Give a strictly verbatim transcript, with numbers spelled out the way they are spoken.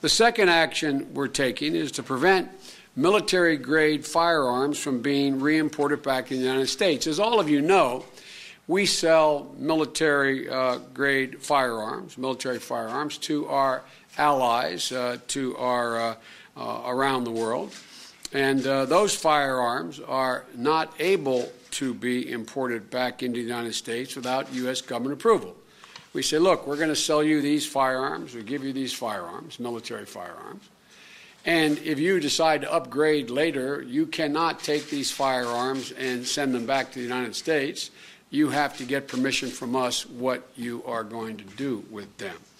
The second action we're taking is to prevent military-grade firearms from being re-imported back in the United States. As all of you know, we sell military-grade uh, firearms, military firearms, to our allies, uh, to our uh, uh, around the world, and uh, those firearms are not able to be imported back into the United States without U S government approval. We say, look, we're going to sell you these firearms, we give you these firearms, military firearms, and if you decide to upgrade later, you cannot take these firearms and send them back to the United States. You have to get permission from us what you are going to do with them.